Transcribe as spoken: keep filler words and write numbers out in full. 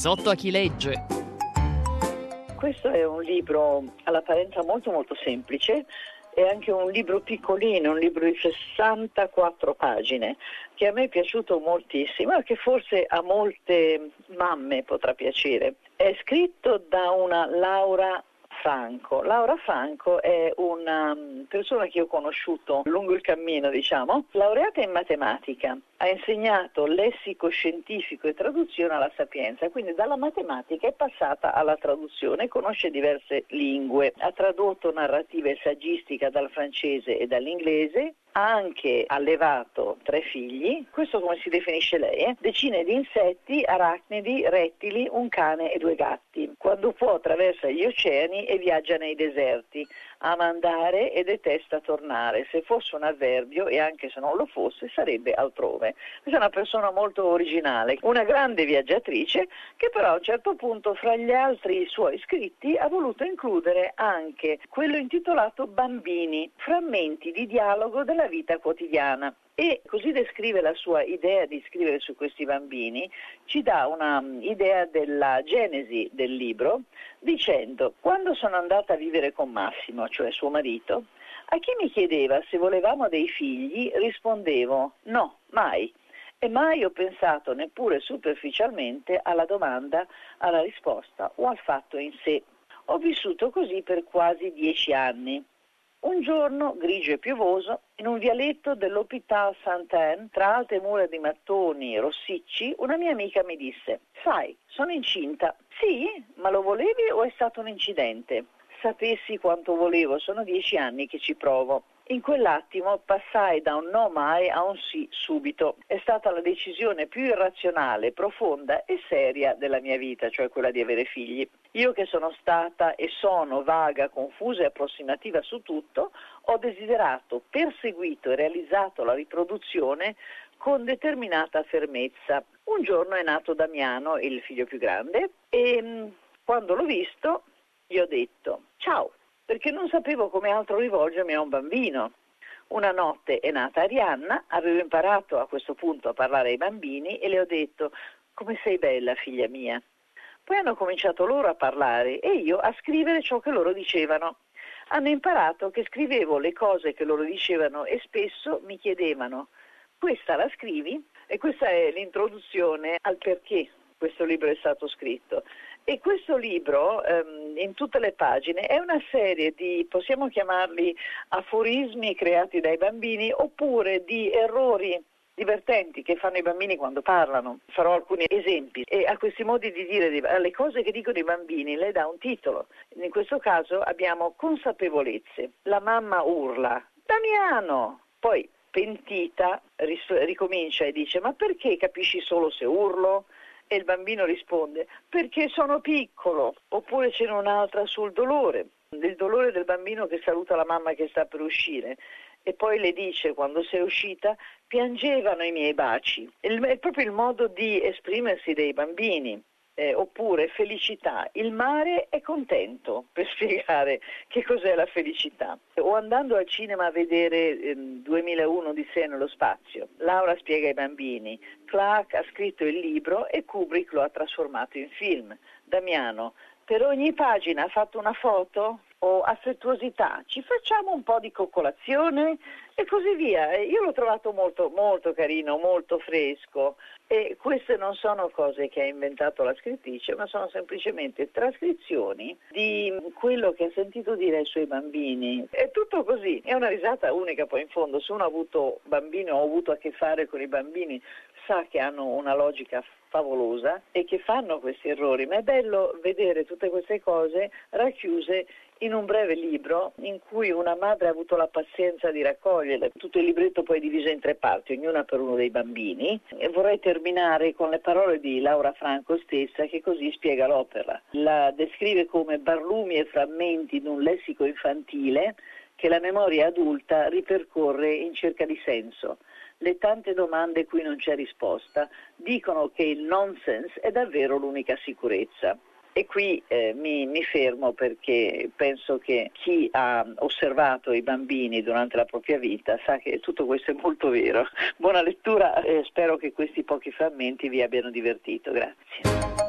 Sotto a chi legge. Questo è un libro all'apparenza molto molto semplice, è anche un libro piccolino, un libro di sessantaquattro pagine, che a me è piaciuto moltissimo e che forse a molte mamme potrà piacere. È scritto da una Laura Franco. Laura Franco è una persona che ho conosciuto lungo il cammino, diciamo, laureata in matematica. Ha insegnato lessico scientifico e traduzione alla Sapienza, quindi dalla matematica è passata alla traduzione, conosce diverse lingue, ha tradotto narrativa e saggistica dal francese e dall'inglese, ha anche allevato tre figli, questo come si definisce lei, eh? decine di insetti, arachnidi, rettili, un cane e due gatti. Quando può attraversa gli oceani e viaggia nei deserti, ama andare e detesta tornare. Se fosse un avverbio, e anche se non lo fosse, sarebbe altrove. Questa è una persona molto originale, una grande viaggiatrice che però a un certo punto fra gli altri suoi scritti ha voluto includere anche quello intitolato Bambini, frammenti di dialogo della vita quotidiana. E così descrive la sua idea di scrivere su questi bambini, ci dà una idea della genesi del libro, dicendo: quando sono andata a vivere con Massimo, cioè suo marito, a chi mi chiedeva se volevamo dei figli rispondevo no, mai. E mai ho pensato neppure superficialmente alla domanda, alla risposta o al fatto in sé. Ho vissuto così per quasi dieci anni. Un giorno, grigio e piovoso, in un vialetto dell'Hôpital Sainte-Anne, tra alte mura di mattoni rossicci, una mia amica mi disse: sai, sono incinta. Sì? Ma lo volevi o è stato un incidente? Sapessi quanto volevo, sono dieci anni che ci provo. In quell'attimo passai da un no mai a un sì subito. È stata la decisione più irrazionale, profonda e seria della mia vita, cioè quella di avere figli. Io che sono stata e sono vaga, confusa e approssimativa su tutto, ho desiderato, perseguito e realizzato la riproduzione con determinata fermezza. Un giorno è nato Damiano, il figlio più grande, e quando l'ho visto gli ho detto ciao, perché non sapevo come altro rivolgermi a un bambino. Una notte è nata Arianna, avevo imparato a questo punto a parlare ai bambini e le ho detto: come sei bella, figlia mia. Poi hanno cominciato loro a parlare e io a scrivere ciò che loro dicevano. Hanno imparato che scrivevo le cose che loro dicevano e spesso mi chiedevano: questa la scrivi? E questa è l'introduzione al perché questo libro è stato scritto. E questo libro, ehm, in tutte le pagine, è una serie di, possiamo chiamarli aforismi creati dai bambini, oppure di errori divertenti che fanno i bambini quando parlano. Farò alcuni esempi e a questi modi di dire, alle cose che dicono i bambini, le dà un titolo. In questo caso abbiamo consapevolezze. La mamma urla: Damiano! Poi, pentita, ris- ricomincia e dice: ma perché capisci solo se urlo? E il bambino risponde: perché sono piccolo. Oppure c'è un'altra sul dolore, il dolore del bambino che saluta la mamma che sta per uscire e poi le dice: quando sei uscita piangevano i miei baci. Il, è proprio il modo di esprimersi dei bambini. Eh, oppure felicità, il mare è contento, per spiegare che cos'è la felicità. O andando al cinema a vedere eh, duemilauno Odissea nello spazio, Laura spiega ai bambini: Clark ha scritto il libro e Kubrick lo ha trasformato in film. Damiano: per ogni pagina ha fatto una foto? O affettuosità, ci facciamo un po' di coccolazione? E così via. Io l'ho trovato molto, molto carino, molto fresco, e queste non sono cose che ha inventato la scrittrice, ma sono semplicemente trascrizioni di quello che ha sentito dire ai suoi bambini. È tutto così, è una risata unica poi in fondo. Se uno ha avuto bambini o ha avuto a che fare con i bambini sa che hanno una logica favolosa e che fanno questi errori, ma è bello vedere tutte queste cose racchiuse in un breve libro in cui una madre ha avuto la pazienza di raccoglierle. Tutto il libretto poi è diviso in tre parti, ognuna per uno dei bambini, e vorrei terminare con le parole di Laura Franco stessa, che così spiega l'opera. La descrive come barlumi e frammenti di un lessico infantile che la memoria adulta ripercorre in cerca di senso. Le tante domande cui non c'è risposta dicono che il nonsense è davvero l'unica sicurezza. E qui eh, mi, mi fermo, perché penso che chi ha osservato i bambini durante la propria vita sa che tutto questo è molto vero. Buona lettura e spero che questi pochi frammenti vi abbiano divertito. Grazie.